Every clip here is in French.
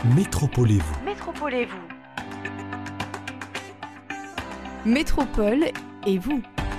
Métropolez-vous. Métropolez-vous. Métropole et vous.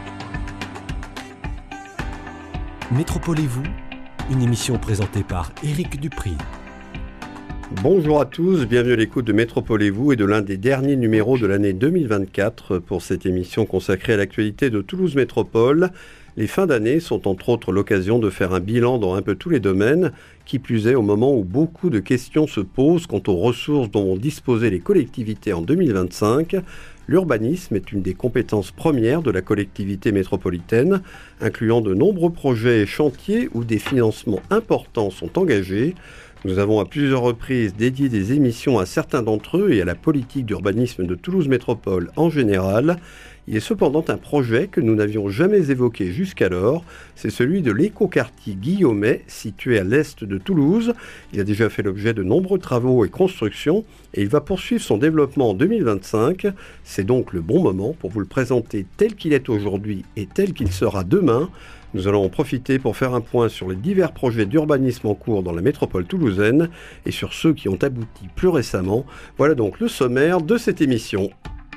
Métropolez-vous, une émission présentée par Éric Dupri. Bonjour à tous, bienvenue à l'écoute de Métropolez-vous et de l'un des derniers numéros de l'année 2024 pour cette émission consacrée à l'actualité de Toulouse Métropole. Les fins d'année sont entre autres l'occasion de faire un bilan dans un peu tous les domaines, qui plus est au moment où beaucoup de questions se posent quant aux ressources dont vont disposer les collectivités en 2025. L'urbanisme est une des compétences premières de la collectivité métropolitaine, incluant de nombreux projets et chantiers où des financements importants sont engagés. Nous avons à plusieurs reprises dédié des émissions à certains d'entre eux et à la politique d'urbanisme de Toulouse Métropole en général. Il est cependant un projet que nous n'avions jamais évoqué jusqu'alors, c'est celui de l'écoquartier Guillaumet, situé à l'est de Toulouse. Il a déjà fait l'objet de nombreux travaux et constructions et il va poursuivre son développement en 2025. C'est donc le bon moment pour vous le présenter tel qu'il est aujourd'hui et tel qu'il sera demain. Nous allons en profiter pour faire un point sur les divers projets d'urbanisme en cours dans la métropole toulousaine et sur ceux qui ont abouti plus récemment. Voilà donc le sommaire de cette émission.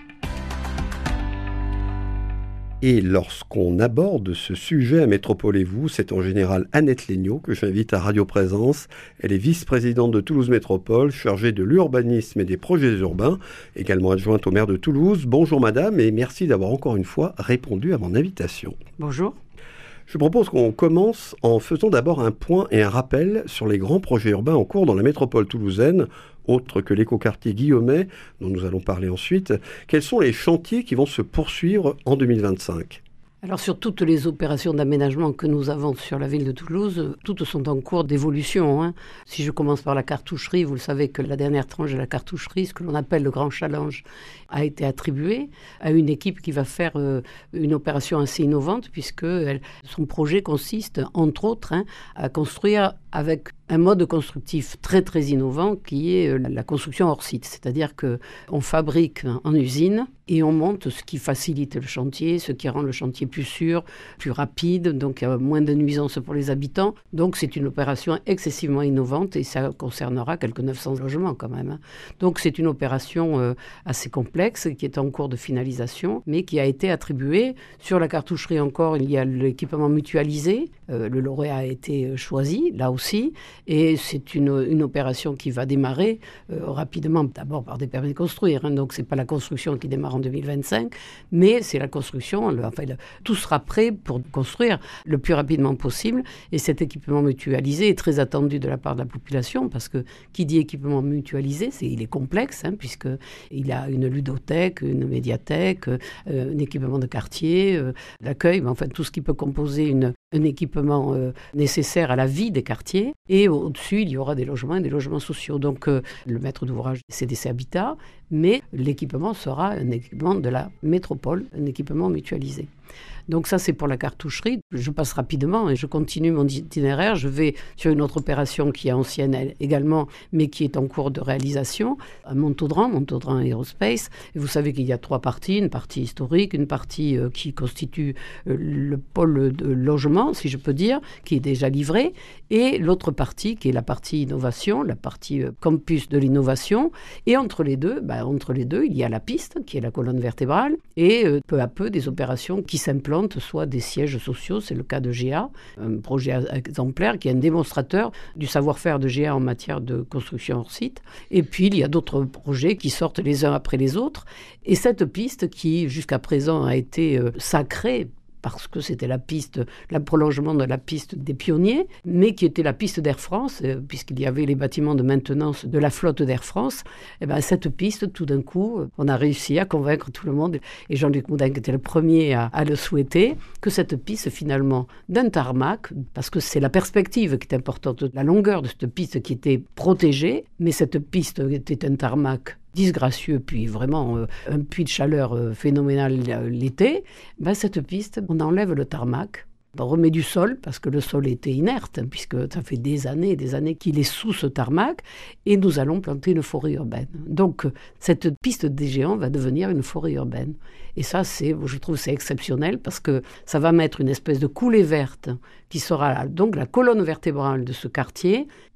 Et lorsqu'on aborde ce sujet à Métropolez-vous, c'est en général Annette Léniaud que j'invite à Radio Présence. Elle est vice-présidente de Toulouse Métropole, chargée de l'urbanisme et des projets urbains, également adjointe au maire de Toulouse. Bonjour madame et merci d'avoir encore une fois répondu à mon invitation. Bonjour. Je propose qu'on commence en faisant d'abord un point et un rappel sur les grands projets urbains en cours dans la métropole toulousaine, autres que l'écoquartier Guillaumet, dont nous allons parler ensuite. Quels sont les chantiers qui vont se poursuivre en 2025 ? Alors sur toutes les opérations d'aménagement que nous avons sur la ville de Toulouse, toutes sont en cours d'évolution. Si je commence par la cartoucherie, vous le savez que la dernière tranche de la cartoucherie, ce que l'on appelle le grand challenge, a été attribuée à une équipe qui va faire une opération assez innovante puisque son projet consiste, entre autres, à construire avec un mode constructif très très innovant qui est la construction hors site. C'est-à-dire qu'on fabrique en usine et on monte ce qui facilite le chantier, ce qui rend le chantier plus sûr, plus rapide, donc il y a moins de nuisances pour les habitants. Donc c'est une opération excessivement innovante et ça concernera quelques 900 logements quand même. Donc c'est une opération assez complexe qui est en cours de finalisation, mais qui a été attribuée. Sur la cartoucherie encore, il y a l'équipement mutualisé. Le lauréat a été choisi, là aussi, et c'est une opération qui va démarrer rapidement, d'abord par des permis de construire. Donc c'est pas la construction qui démarre en 2025, mais c'est la construction, tout sera prêt pour construire le plus rapidement possible. Et cet équipement mutualisé est très attendu de la part de la population, parce que qui dit équipement mutualisé, il est complexe, puisqu'il a une ludothèque, une médiathèque, un équipement de quartier, l'accueil, tout ce qui peut composer un équipement nécessaire à la vie des quartiers. Et au-dessus, il y aura des logements et des logements sociaux. Donc, le maître d'ouvrage, c'est CDC Habitat, mais l'équipement sera un équipement de la métropole, un équipement mutualisé. Donc ça, c'est pour la cartoucherie. Je passe rapidement et je continue mon itinéraire. Je vais sur une autre opération qui est ancienne également, mais qui est en cours de réalisation, à Montaudran Aerospace. Et vous savez qu'il y a 3 parties, une partie historique, une partie qui constitue le pôle de logement, si je peux dire, qui est déjà livré, et l'autre partie qui est la partie innovation, la partie campus de l'innovation. Et entre les deux, il y a la piste, qui est la colonne vertébrale, et peu à peu des opérations qui s'implantent, soit des sièges sociaux, c'est le cas de GA, un projet exemplaire qui est un démonstrateur du savoir-faire de GA en matière de construction hors site. Et puis, il y a d'autres projets qui sortent les uns après les autres. Et cette piste qui, jusqu'à présent, a été sacrée, parce que c'était le prolongement de la piste des pionniers, mais qui était la piste d'Air France, puisqu'il y avait les bâtiments de maintenance de la flotte d'Air France. Cette piste, tout d'un coup, on a réussi à convaincre tout le monde, et Jean-Luc Moudin était le premier à le souhaiter, que cette piste, finalement, d'un tarmac, parce que c'est la perspective qui est importante, la longueur de cette piste qui était protégée, mais cette piste était un tarmac disgracieux, puis vraiment un puits de chaleur phénoménal l'été, cette piste, on enlève le tarmac, on remet du sol, parce que le sol était inerte, puisque ça fait des années qu'il est sous ce tarmac, et nous allons planter une forêt urbaine. Donc, cette piste des géants va devenir une forêt urbaine. Et ça, je trouve c'est exceptionnel, parce que ça va mettre une espèce de coulée verte, qui sera donc la colonne vertébrale de ce quartier,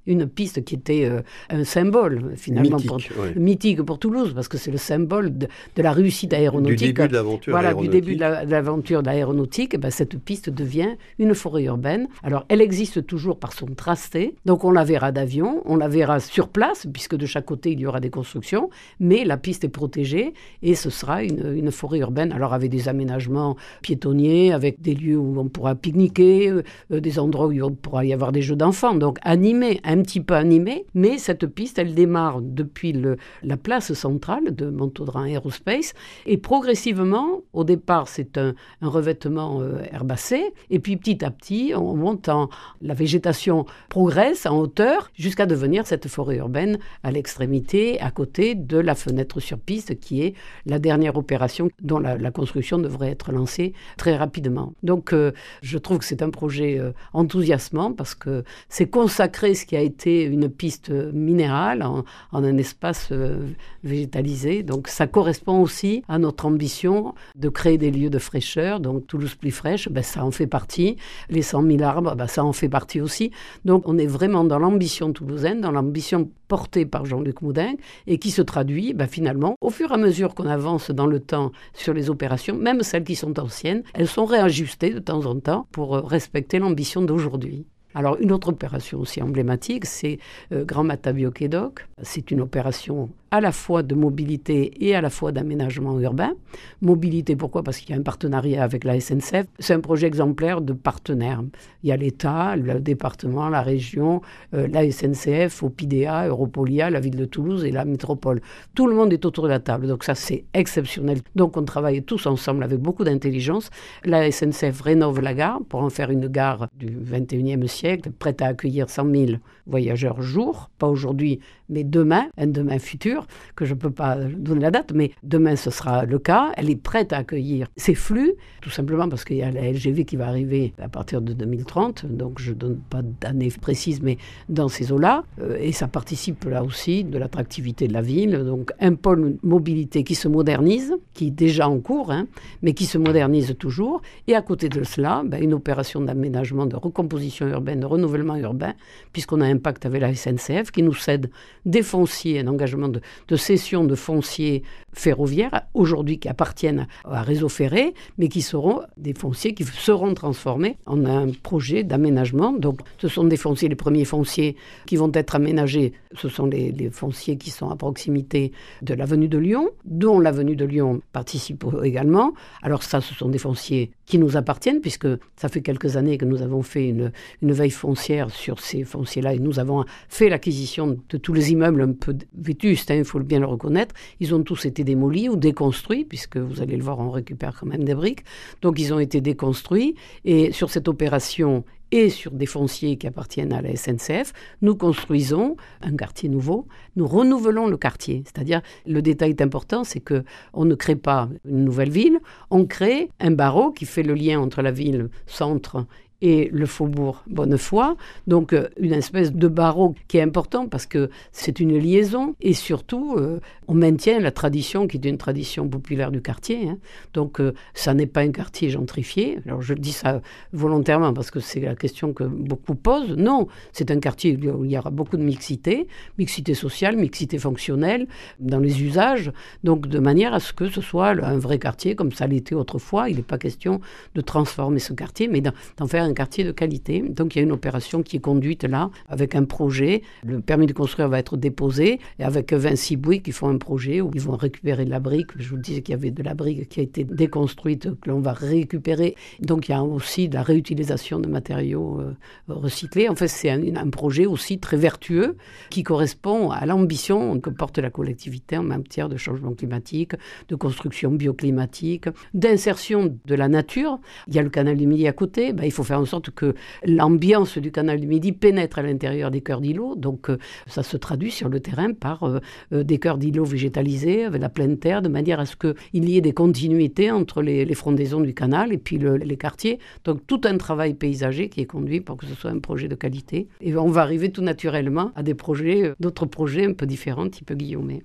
Une piste qui était un symbole, finalement, mythique pour Toulouse, parce que c'est le symbole de la réussite aéronautique. Du début de l'aventure aéronautique. Du début de l'aventure aéronautique, cette piste devient une forêt urbaine. Alors, elle existe toujours par son tracé, donc on la verra d'avion, on la verra sur place, puisque de chaque côté, il y aura des constructions, mais la piste est protégée, et ce sera une forêt urbaine, alors avec des aménagements piétonniers, avec des lieux où on pourra pique-niquer, des endroits où il pourra y avoir des jeux d'enfants, donc animés, un petit peu animé, mais cette piste, elle démarre depuis la place centrale de Montaudran Aerospace, et progressivement, au départ, c'est un revêtement herbacé, et puis petit à petit, on monte la végétation progresse en hauteur, jusqu'à devenir cette forêt urbaine à l'extrémité, à côté de la fenêtre sur piste, qui est la dernière opération dont la construction devrait être lancée très rapidement. Donc, je trouve que c'est un projet enthousiasmant, parce que c'est consacrer ce qui a été une piste minérale en un espace végétalisé. Donc ça correspond aussi à notre ambition de créer des lieux de fraîcheur. Donc Toulouse plus fraîche, ça en fait partie. Les 100 000 arbres, ça en fait partie aussi. Donc on est vraiment dans l'ambition toulousaine, dans l'ambition portée par Jean-Luc Moudin et qui se traduit finalement au fur et à mesure qu'on avance dans le temps sur les opérations, même celles qui sont anciennes, elles sont réajustées de temps en temps pour respecter l'ambition d'aujourd'hui. Alors, une autre opération aussi emblématique, c'est Grand Matabio-Quédoc. C'est une opération à la fois de mobilité et à la fois d'aménagement urbain. Mobilité, pourquoi ? Parce qu'il y a un partenariat avec la SNCF. C'est un projet exemplaire de partenaires. Il y a l'État, le département, la région, la SNCF, Opidea, Europolia, la ville de Toulouse et la métropole. Tout le monde est autour de la table, donc ça c'est exceptionnel. Donc on travaille tous ensemble avec beaucoup d'intelligence. La SNCF rénove la gare pour en faire une gare du 21e siècle, prête à accueillir 100 000 voyageurs jour, pas aujourd'hui, mais demain, un demain futur, que je ne peux pas donner la date, mais demain ce sera le cas. Elle est prête à accueillir ces flux, tout simplement parce qu'il y a la LGV qui va arriver à partir de 2030, donc je ne donne pas d'année précise, mais dans ces eaux-là, et ça participe là aussi de l'attractivité de la ville. Donc un pôle mobilité qui se modernise, qui est déjà en cours, mais qui se modernise toujours, et à côté de cela, une opération d'aménagement, de recomposition urbaine, de renouvellement urbain, puisqu'on a un pacte avec la SNCF qui nous cède des fonciers, un engagement de cession de fonciers ferroviaires, aujourd'hui qui appartiennent à Réseau Ferré, mais qui seront des fonciers qui seront transformés en un projet d'aménagement. Donc ce sont des fonciers, les premiers fonciers qui vont être aménagés, ce sont les fonciers qui sont à proximité de l'avenue de Lyon, dont l'avenue de Lyon participe également. Alors ça, ce sont des fonciers qui nous appartiennent, puisque ça fait quelques années que nous avons fait une veille foncière sur ces fonciers-là, et nous avons fait l'acquisition de tous les immeubles un peu vétustes, il faut bien le reconnaître. Ils ont tous été démolis ou déconstruits, puisque vous allez le voir, on récupère quand même des briques. Donc ils ont été déconstruits, et sur cette opération et sur des fonciers qui appartiennent à la SNCF, nous construisons un quartier nouveau, nous renouvelons le quartier. C'est-à-dire, le détail est important, c'est qu'on ne crée pas une nouvelle ville, on crée un barreau qui fait le lien entre la ville centre et le faubourg Bonnefoy, donc une espèce de barreau qui est important parce que c'est une liaison et surtout on maintient la tradition qui est une tradition populaire du quartier. Donc ça n'est pas un quartier gentrifié. Alors je dis ça volontairement parce que c'est la question que beaucoup posent. Non, c'est un quartier où il y aura beaucoup de mixité sociale, mixité fonctionnelle dans les usages, donc de manière à ce que ce soit un vrai quartier comme ça l'était autrefois. Il n'est pas question de transformer ce quartier, mais d'en faire un quartier de qualité. Donc il y a une opération qui est conduite là avec un projet. Le permis de construire va être déposé et avec Vinci Bouygues qui font un projet où ils vont récupérer de la brique. Je vous disais qu'il y avait de la brique qui a été déconstruite, que l'on va récupérer. Donc il y a aussi de la réutilisation de matériaux recyclés. En fait, c'est un projet aussi très vertueux qui correspond à l'ambition que porte la collectivité en matière de changement climatique, de construction bioclimatique, d'insertion de la nature. Il y a le canal du Midi à côté. Il faut faire en sorte que l'ambiance du canal du Midi pénètre à l'intérieur des cœurs d'îlots. Donc, ça se traduit sur le terrain par des cœurs d'îlots végétalisés avec la pleine terre, de manière à ce qu'il y ait des continuités entre les frondaisons du canal et puis les quartiers. Donc, tout un travail paysager qui est conduit pour que ce soit un projet de qualité. Et on va arriver tout naturellement à d'autres projets un peu différents, type Guillaumet.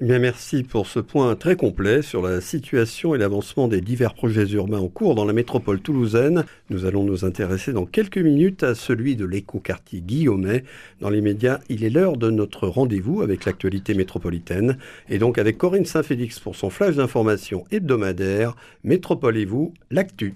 Eh bien, merci pour ce point très complet sur la situation et l'avancement des divers projets urbains en cours dans la métropole toulousaine. Nous allons nous intéresser dans quelques minutes à celui de l'écoquartier Guillaumet. Dans les médias, il est l'heure de notre rendez-vous avec l'actualité métropolitaine. Et donc avec Corinne Saint-Félix pour son flash d'information hebdomadaire. Métropole et vous, l'actu.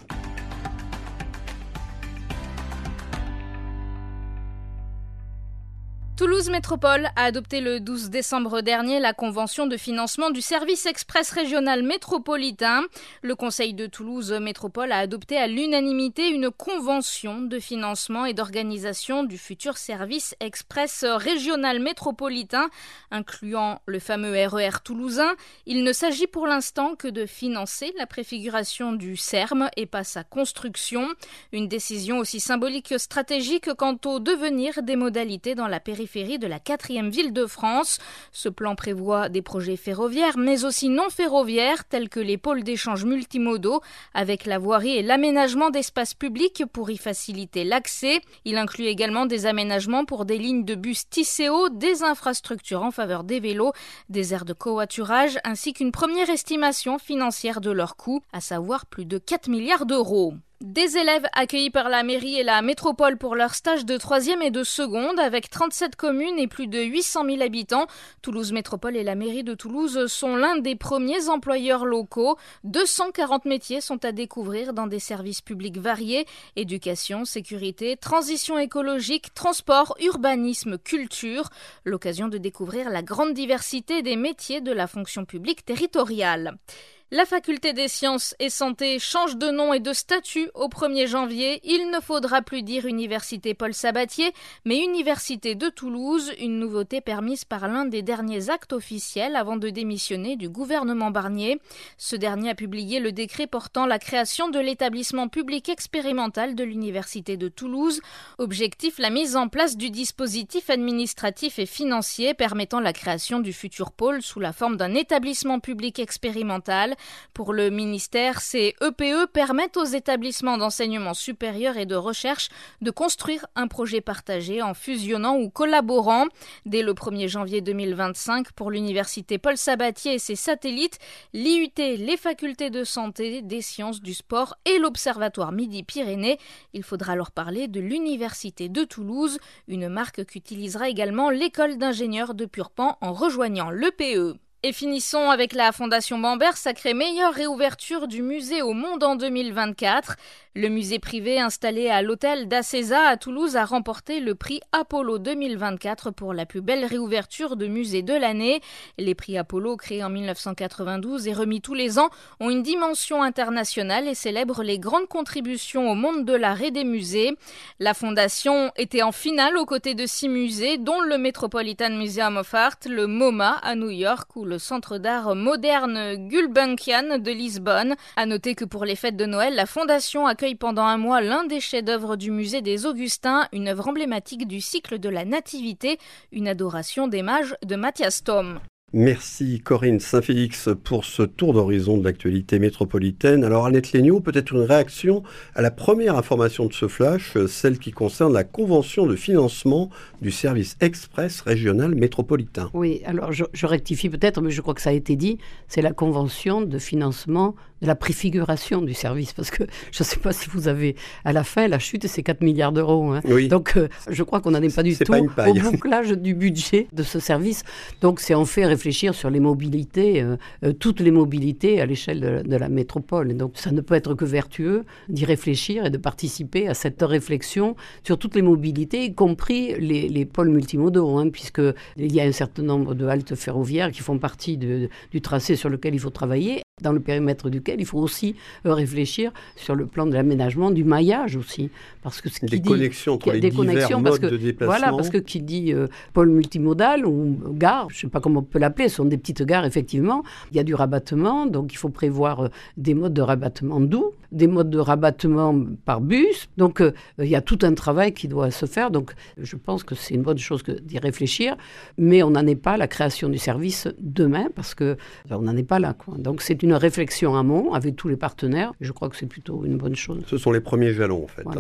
Toulouse Métropole a adopté le 12 décembre dernier la convention de financement du service express régional métropolitain. Le Conseil de Toulouse Métropole a adopté à l'unanimité une convention de financement et d'organisation du futur service express régional métropolitain, incluant le fameux RER toulousain. Il ne s'agit pour l'instant que de financer la préfiguration du SERM et pas sa construction. Une décision aussi symbolique que stratégique quant au devenir des modalités dans la périphérie de la 4e ville de France. Ce plan prévoit des projets ferroviaires, mais aussi non ferroviaires, tels que les pôles d'échange multimodaux, avec la voirie et l'aménagement d'espaces publics pour y faciliter l'accès. Il inclut également des aménagements pour des lignes de bus Tisséo, des infrastructures en faveur des vélos, des aires de covoiturage, ainsi qu'une première estimation financière de leur coût, à savoir plus de 4 milliards d'euros. Des élèves accueillis par la mairie et la métropole pour leur stage de 3e et de seconde, avec 37 communes et plus de 800 000 habitants. Toulouse Métropole et la mairie de Toulouse sont l'un des premiers employeurs locaux. 240 métiers sont à découvrir dans des services publics variés: éducation, sécurité, transition écologique, transport, urbanisme, culture. L'occasion de découvrir la grande diversité des métiers de la fonction publique territoriale. La faculté des sciences et santé change de nom et de statut au 1er janvier. Il ne faudra plus dire Université Paul Sabatier, mais Université de Toulouse, une nouveauté permise par l'un des derniers actes officiels avant de démissionner du gouvernement Barnier. Ce dernier a publié le décret portant la création de l'établissement public expérimental de l'Université de Toulouse. Objectif, la mise en place du dispositif administratif et financier permettant la création du futur pôle sous la forme d'un établissement public expérimental. Pour le ministère, ces EPE permettent aux établissements d'enseignement supérieur et de recherche de construire un projet partagé en fusionnant ou collaborant. Dès le 1er janvier 2025, pour l'Université Paul Sabatier et ses satellites, l'IUT, les facultés de santé, des sciences, du sport et l'Observatoire Midi-Pyrénées, il faudra alors parler de l'Université de Toulouse, une marque qu'utilisera également l'école d'ingénieurs de Purpan en rejoignant l'EPE. Et finissons avec la Fondation Bamberg, sacrée meilleure réouverture du musée au monde en 2024. Le musée privé installé à l'hôtel d'Acesa à Toulouse a remporté le prix Apollo 2024 pour la plus belle réouverture de musée de l'année. Les prix Apollo, créés en 1992 et remis tous les ans, ont une dimension internationale et célèbrent les grandes contributions au monde de l'art et des musées. La Fondation était en finale aux côtés de 6 musées, dont le Metropolitan Museum of Art, le MoMA à New York ou le Centre d'art moderne Gulbenkian de Lisbonne. À noter que pour les fêtes de Noël, la Fondation accueille pendant un mois l'un des chefs-d'œuvre du musée des Augustins, une œuvre emblématique du cycle de la Nativité, une adoration des mages de Matthias Thom. Merci Corinne Saint-Félix pour ce tour d'horizon de l'actualité métropolitaine. Alors Annette Léniaud, peut-être une réaction à la première information de ce flash, celle qui concerne la convention de financement du service express régional métropolitain. Oui, alors je rectifie peut-être, mais je crois que ça a été dit, c'est la convention de financement de la préfiguration du service, parce que je ne sais pas si vous avez, à la fin, la chute, c'est 4 milliards d'euros. Hein. Oui. Donc je crois qu'on n'en est pas du tout au bouclage du budget de ce service. Donc c'est en fait réfléchir sur les mobilités, toutes les mobilités à l'échelle de la métropole. Et donc ça ne peut être que vertueux d'y réfléchir et de participer à cette réflexion sur toutes les mobilités, y compris les pôles multimodaux, hein, puisqu'il y a un certain nombre de haltes ferroviaires qui font partie du tracé sur lequel il faut travailler, dans le périmètre duquel il faut aussi réfléchir sur le plan de l'aménagement, du maillage aussi. Parce que des connexions entre les divers modes de déplacement. Voilà, parce que qui dit pôle multimodal ou gare, je ne sais pas comment on peut l'appeler, ce sont des petites gares effectivement, il y a du rabattement, donc il faut prévoir des modes de rabattement doux, des modes de rabattement par bus, donc il y a tout un travail qui doit se faire, donc je pense que c'est une bonne chose d'y réfléchir, mais on n'en est pas à la création du service demain, parce qu'on n'en est pas là, quoi. Donc c'est une réflexion amont avec tous les partenaires, je crois que c'est plutôt une bonne chose. Ce sont les premiers jalons en fait. Voilà. Hein.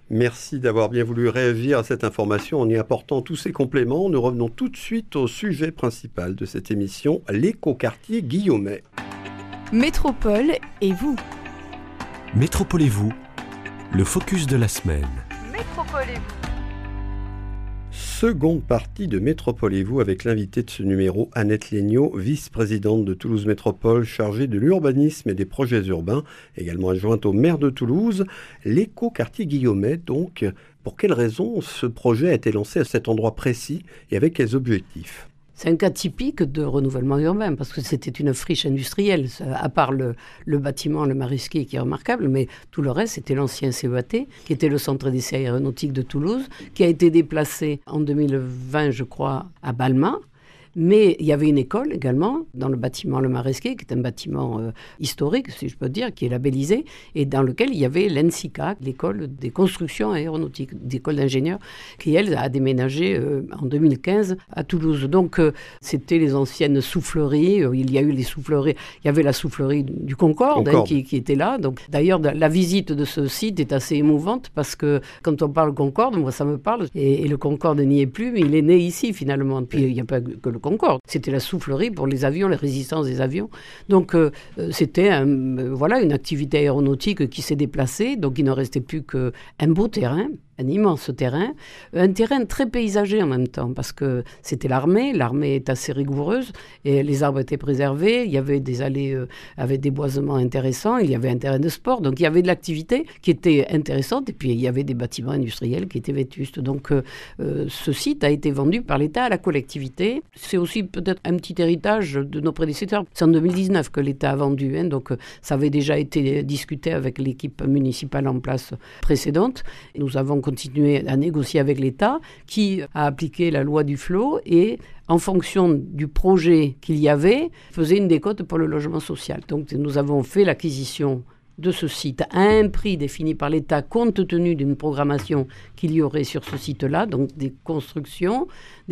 Merci d'avoir bien voulu réagir à cette information en y apportant tous ces compléments. Nous revenons tout de suite au sujet principal de cette émission, l'écoquartier Guillaumet. Métropole et vous. Métropole et vous, le focus de la semaine. Métropole et vous. Seconde partie de Métropole et vous avec l'invité de ce numéro, Annette Léniaud, vice-présidente de Toulouse Métropole, chargée de l'urbanisme et des projets urbains, également adjointe au maire de Toulouse. L'écoquartier Guillaumet, donc, pour quelles raisons ce projet a été lancé à cet endroit précis et avec quels objectifs ? C'est un cas typique de renouvellement urbain parce que c'était une friche industrielle, à part le bâtiment, le Marisquet qui est remarquable, mais tout le reste c'était l'ancien CEAT qui était le centre d'essai aéronautique de Toulouse, qui a été déplacé en 2020 je crois à Balma. Mais il y avait une école également dans le bâtiment Le Maresquet, qui est un bâtiment historique, si je peux dire, qui est labellisé, et dans lequel il y avait l'ENSICA, l'école des constructions aéronautiques, l'école d'ingénieurs, qui, elle, a déménagé en 2015 à Toulouse. Donc, c'était les anciennes souffleries. Il y a eu les souffleries. Il y avait la soufflerie du Concorde. Qui était là. Donc, d'ailleurs, la visite de ce site est assez émouvante parce que quand on parle Concorde, moi, ça me parle. Et le Concorde n'y est plus, mais il est né ici, finalement. Puis, il n'y a pas que le Concorde. C'était la soufflerie pour les avions, les résistances des avions. Donc, c'était une activité aéronautique qui s'est déplacée. Donc, il ne restait plus qu'un beau terrain, un immense terrain, un terrain très paysager en même temps, parce que c'était l'armée est assez rigoureuse, et les arbres étaient préservés, il y avait des allées avec des boisements intéressants, il y avait un terrain de sport, donc il y avait de l'activité qui était intéressante, et puis il y avait des bâtiments industriels qui étaient vétustes. Donc ce site a été vendu par l'État à la collectivité. C'est aussi peut-être un petit héritage de nos prédécesseurs. C'est en 2019 que l'État a vendu, donc ça avait déjà été discuté avec l'équipe municipale en place précédente. Nous avons continué à négocier avec l'État qui a appliqué la loi Duflot et en fonction du projet qu'il y avait, faisait une décote pour le logement social. Donc nous avons fait l'acquisition de ce site à un prix défini par l'État compte tenu d'une programmation qu'il y aurait sur ce site-là, donc des constructions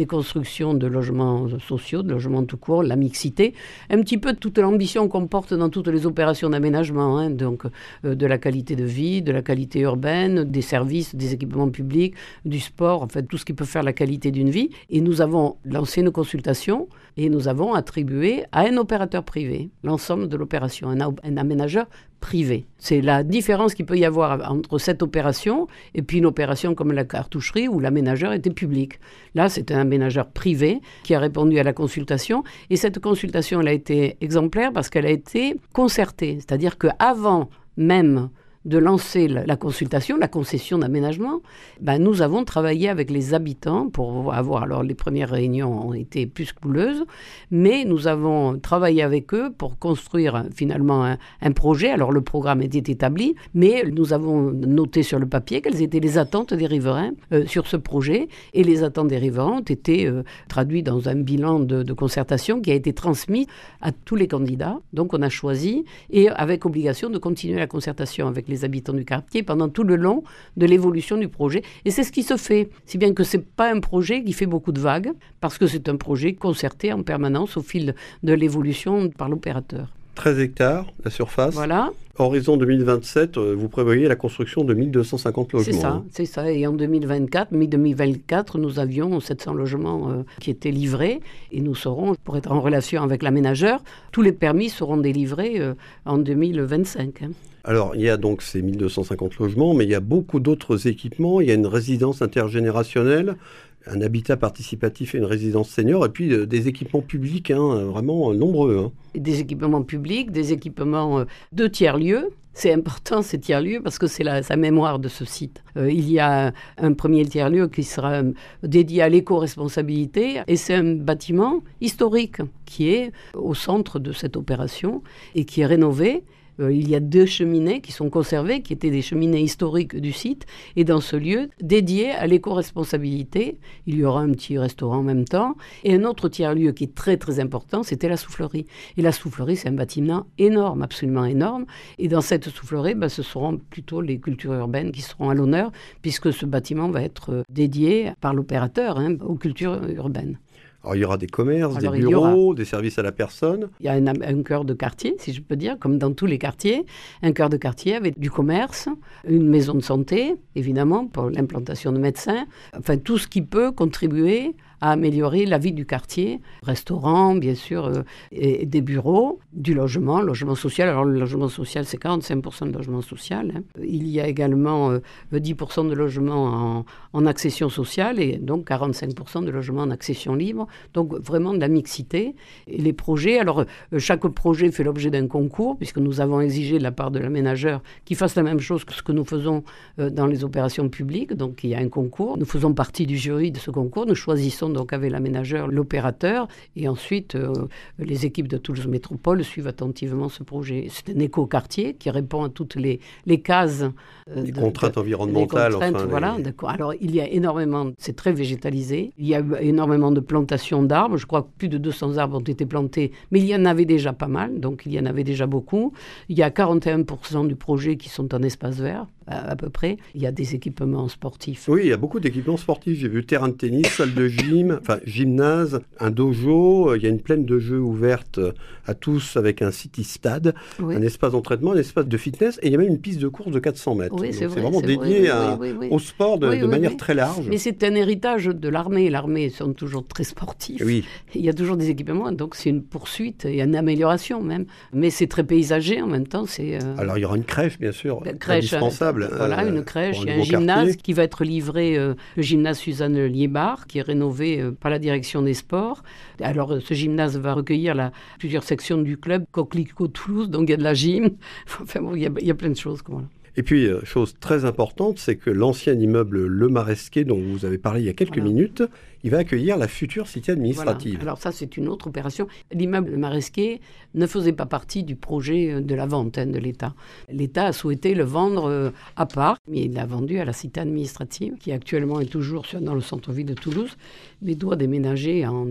de logements sociaux, de logements tout court, la mixité, un petit peu toute l'ambition qu'on porte dans toutes les opérations d'aménagement, donc de la qualité de vie, de la qualité urbaine, des services, des équipements publics, du sport, en fait tout ce qui peut faire la qualité d'une vie. Et nous avons lancé une consultation et nous avons attribué à un opérateur privé l'ensemble de l'opération, un aménageur privé. C'est la différence qu'il peut y avoir entre cette opération et puis une opération comme la cartoucherie où l'aménageur était public. Là, c'est un aménageur privé qui a répondu à la consultation et cette consultation, elle a été exemplaire parce qu'elle a été concertée. C'est-à-dire qu'avant même de lancer la consultation, la concession d'aménagement, nous avons travaillé avec les habitants pour avoir, alors les premières réunions ont été plus couleuses, mais nous avons travaillé avec eux pour construire finalement un projet. Alors le programme était établi, mais nous avons noté sur le papier quelles étaient les attentes des riverains sur ce projet, et les attentes des riverains ont été traduites dans un bilan de concertation qui a été transmis à tous les candidats. Donc on a choisi, et avec obligation de continuer la concertation avec les habitants du quartier pendant tout le long de l'évolution du projet. Et c'est ce qui se fait. Si bien que ce n'est pas un projet qui fait beaucoup de vagues, parce que c'est un projet concerté en permanence au fil de l'évolution par l'opérateur. 13 hectares, la surface. Voilà. Horizon 2027, vous prévoyez la construction de 1250 logements. C'est ça. Et en 2024, mi-2024, nous avions 700 logements qui étaient livrés. Et nous serons, pour être en relation avec l'aménageur, tous les permis seront délivrés en 2025. Alors, il y a donc ces 1250 logements, mais il y a beaucoup d'autres équipements. Il y a une résidence intergénérationnelle, un habitat participatif et une résidence senior, et puis des équipements publics, vraiment nombreux. Des équipements publics, des équipements de tiers-lieux. C'est important, ces tiers-lieux, parce que c'est sa mémoire de ce site. Il y a un premier tiers-lieu qui sera dédié à l'éco-responsabilité, et c'est un bâtiment historique qui est au centre de cette opération et qui est rénové. Il y a 2 cheminées qui sont conservées, qui étaient des cheminées historiques du site. Et dans ce lieu dédié à l'éco-responsabilité, il y aura un petit restaurant en même temps. Et un autre tiers-lieu qui est très très important, c'était la soufflerie. Et la soufflerie, c'est un bâtiment énorme, absolument énorme. Et dans cette soufflerie, ce seront plutôt les cultures urbaines qui seront à l'honneur, puisque ce bâtiment va être dédié par l'opérateur aux cultures urbaines. Alors, il y aura des commerces, des bureaux, des services à la personne. Il y a un cœur de quartier, si je peux dire, comme dans tous les quartiers. Un cœur de quartier avec du commerce, une maison de santé, évidemment, pour l'implantation de médecins. Enfin, tout ce qui peut contribuer à améliorer la vie du quartier. Restaurants, bien sûr, et des bureaux, du logement social. Alors, le logement social, c'est 45% de logement social. Hein. Il y a également 10% de logements en accession sociale et donc 45% de logements en accession libre. Donc, vraiment de la mixité. Et les projets, alors, chaque projet fait l'objet d'un concours, puisque nous avons exigé de la part de l'aménageur qu'il fasse la même chose que ce que nous faisons dans les opérations publiques. Donc, il y a un concours. Nous faisons partie du jury de ce concours. Nous choisissons donc avec l'aménageur, l'opérateur, et ensuite les équipes de Toulouse Métropole suivent attentivement ce projet. C'est un écoquartier qui répond à toutes les cases. Les contraintes environnementales. Voilà, d'accord. Alors il y a énormément, c'est très végétalisé, il y a énormément de plantations d'arbres, je crois que plus de 200 arbres ont été plantés, mais il y en avait déjà pas mal, donc il y en avait déjà beaucoup. Il y a 41% du projet qui sont en espace vert, à peu près. Il y a des équipements sportifs. Oui, il y a beaucoup d'équipements sportifs. J'ai vu terrain de tennis, salle de gym, gymnase, un dojo. Il y a une plaine de jeux ouverte à tous avec un city stade, un espace d'entraînement, un espace de fitness et il y a même une piste de course de 400 mètres. Oui, c'est vraiment dédié au sport de manière très large. Mais c'est un héritage de l'armée. L'armée sont toujours très sportifs. Oui. Il y a toujours des équipements, donc c'est une poursuite et une amélioration même. Mais c'est très paysager en même temps. Alors il y aura une crèche, bien sûr, indispensable. Une crèche, il y a un gymnase qui va être livré, le gymnase Suzanne Liébard, qui est rénové par la direction des sports. Alors ce gymnase va recueillir plusieurs sections du club, Coquelicot Toulouse, donc il y a de la gym. Enfin bon, il y a plein de choses. Voilà. Et puis, chose très importante, c'est que l'ancien immeuble Le Maresquet, dont vous avez parlé il y a quelques minutes, il va accueillir la future cité administrative. Voilà. Alors ça, c'est une autre opération. L'immeuble Le Maresquet ne faisait pas partie du projet de la vente de l'État. L'État a souhaité le vendre à part, mais il l'a vendu à la cité administrative, qui actuellement est toujours dans le centre-ville de Toulouse, mais doit déménager en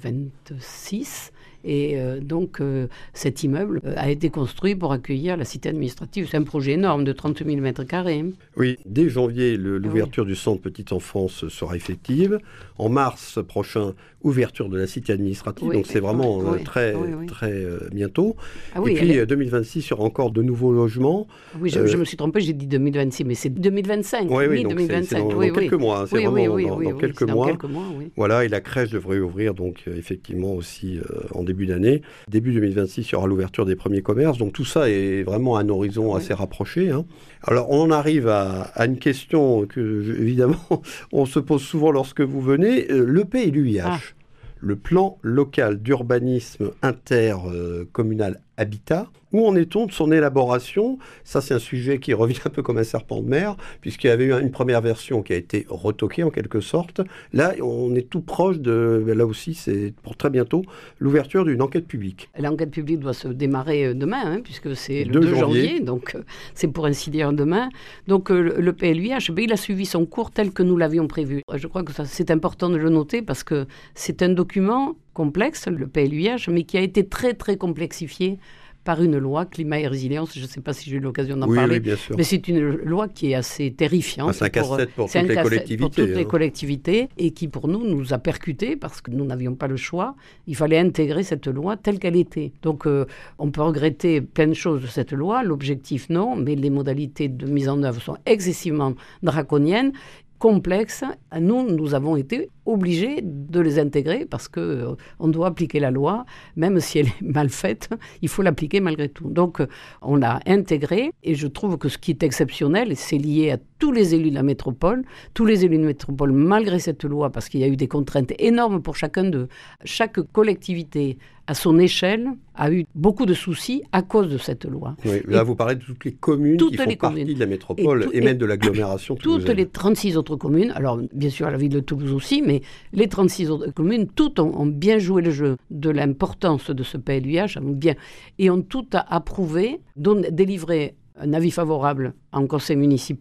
2026. Et donc, cet immeuble a été construit pour accueillir la cité administrative. C'est un projet énorme de 30 000 mètres carrés. Oui, dès janvier, l'ouverture du centre petite enfance sera effective. En mars prochain, ouverture de la cité administrative. Donc, c'est vraiment très bientôt. Et puis, 2026, il y aura encore de nouveaux logements. Oui, je me suis trompé, j'ai dit 2026, mais c'est 2025. Oui, donc 2025. C'est dans quelques mois. C'est vraiment dans quelques mois. Voilà, et la crèche devrait ouvrir, donc, effectivement, aussi en début d'année. Début 2026, il y aura l'ouverture des premiers commerces. Donc tout ça est vraiment à un horizon assez rapproché. Hein. Alors on en arrive à une question que, évidemment, on se pose souvent lorsque vous venez. Le PLUIH, le plan local d'urbanisme intercommunal Habitat. Où en est-on de son élaboration ? Ça, c'est un sujet qui revient un peu comme un serpent de mer, puisqu'il y avait eu une première version qui a été retoquée en quelque sorte. Là, on est tout proche là aussi, c'est pour très bientôt, l'ouverture d'une enquête publique. L'enquête publique doit se démarrer demain, puisque c'est le 2 janvier, donc c'est pour ainsi dire demain. Donc le PLUIH, il a suivi son cours tel que nous l'avions prévu. Je crois que c'est important de le noter parce que c'est un document complexe, le PLUIH, mais qui a été très très complexifié par une loi climat et résilience. Je ne sais pas si j'ai eu l'occasion d'en parler, bien sûr. Mais c'est une loi qui est assez terrifiante. C'est un casse-tête pour toutes les collectivités. Pour toutes les collectivités et qui, pour nous a percuté parce que nous n'avions pas le choix. Il fallait intégrer cette loi telle qu'elle était. Donc, on peut regretter plein de choses de cette loi. L'objectif, non, mais les modalités de mise en œuvre sont excessivement draconiennes, complexes. Nous avons été obligés de les intégrer parce qu'on doit appliquer la loi, même si elle est mal faite, il faut l'appliquer malgré tout. Donc, on l'a intégré et je trouve que ce qui est exceptionnel, c'est lié à tous les élus de la métropole. Tous les élus de métropole, malgré cette loi, parce qu'il y a eu des contraintes énormes pour chacun d'eux, chaque collectivité à son échelle a eu beaucoup de soucis à cause de cette loi. Oui, là, vous parlez de toutes les communes qui font partie de la métropole et même de l'agglomération toulousaine. Toutes les 36 autres communes, alors bien sûr la ville de Toulouse aussi, mais les 36 autres communes, toutes ont bien joué le jeu de l'importance de ce PLUIH, et ont toutes approuvé, délivré un avis favorable en conseil municipal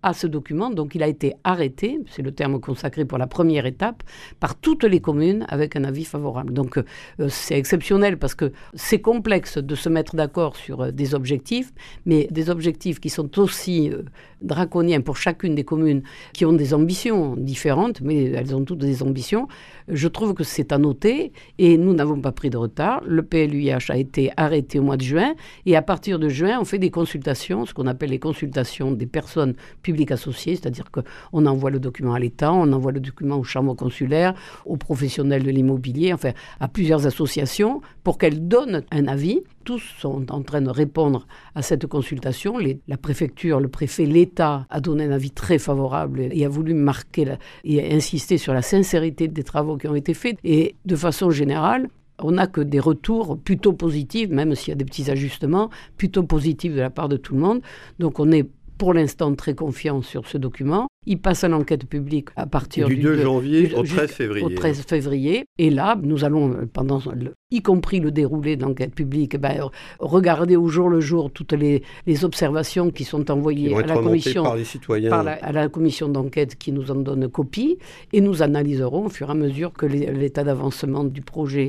à ce document. Donc il a été arrêté, c'est le terme consacré pour la première étape, par toutes les communes avec un avis favorable. Donc c'est exceptionnel parce que c'est complexe de se mettre d'accord sur des objectifs, mais des objectifs qui sont aussi draconiens pour chacune des communes qui ont des ambitions différentes, mais elles ont toutes des ambitions. Je trouve que c'est à noter et nous n'avons pas pris de retard. Le PLUiH a été arrêté au mois de juin et à partir de juin, on fait des consultations, ce qu'on appelle les consultations des personnes publiques associées, c'est-à-dire qu'on envoie le document à l'État, on envoie le document aux chambres consulaires, aux professionnels de l'immobilier, enfin à plusieurs associations pour qu'elles donnent un avis. Tous sont en train de répondre à cette consultation. La préfecture, le préfet, l'État a donné un avis très favorable et a voulu marquer et insister sur la sincérité des travaux qui ont été faits. Et de façon générale, on n'a que des retours plutôt positifs, même s'il y a des petits ajustements, plutôt positifs de la part de tout le monde. Donc on est pour l'instant très confiant sur ce document. Il passe à l'enquête publique à partir du 2 janvier au 13 février. Au 13 février. Et là, nous allons, y compris le déroulé de l'enquête publique, regarder au jour le jour toutes les observations qui sont envoyées à la commission, par les citoyens. À la commission d'enquête qui nous en donne copie. Et nous analyserons au fur et à mesure que l'état d'avancement du projet,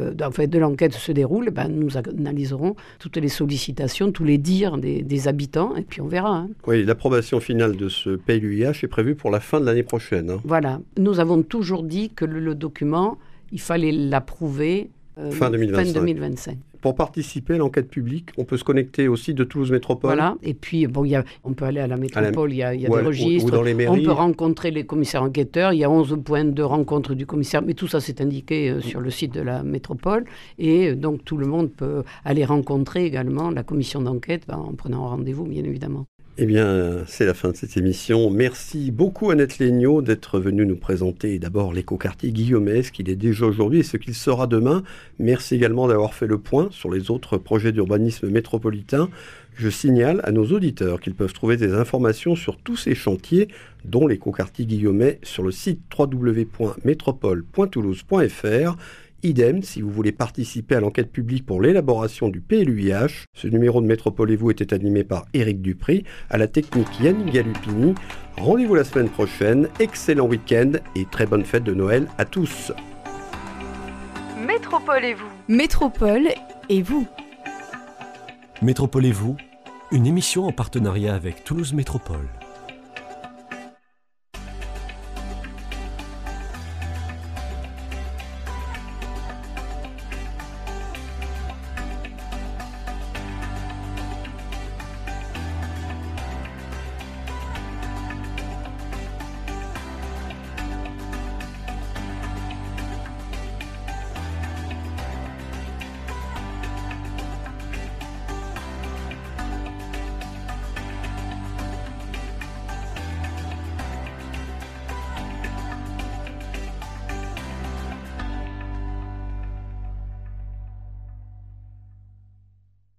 de l'enquête se déroule. Nous analyserons toutes les sollicitations, tous les dires des habitants. Et puis on verra. Oui, l'approbation finale de ce PLUiH est prévu pour la fin de l'année prochaine. Voilà. Nous avons toujours dit que le document, il fallait l'approuver fin 2025. Pour participer à l'enquête publique, on peut se connecter au site de Toulouse Métropole. Voilà, et puis on peut aller à la métropole, il y a des registres, ou dans les mairies. On peut rencontrer les commissaires enquêteurs, il y a 11 points de rencontre du commissaire, mais tout ça c'est indiqué sur le site de la métropole, et donc tout le monde peut aller rencontrer également la commission d'enquête en prenant rendez-vous, bien évidemment. Eh bien, c'est la fin de cette émission. Merci beaucoup Annette Léniaud d'être venue nous présenter d'abord l'écoquartier guillaumet, ce qu'il est déjà aujourd'hui et ce qu'il sera demain. Merci également d'avoir fait le point sur les autres projets d'urbanisme métropolitain. Je signale à nos auditeurs qu'ils peuvent trouver des informations sur tous ces chantiers, dont l'écoquartier guillaumet, sur le site www.métropole.toulouse.fr. Idem, si vous voulez participer à l'enquête publique pour l'élaboration du PLUiH. Ce numéro de Métropole et vous était animé par Éric Dupry, à la technique Yannick Galupini. Rendez-vous la semaine prochaine, excellent week-end et très bonne fête de Noël à tous. Métropole et vous. Métropole et vous. Métropole et vous, une émission en partenariat avec Toulouse Métropole.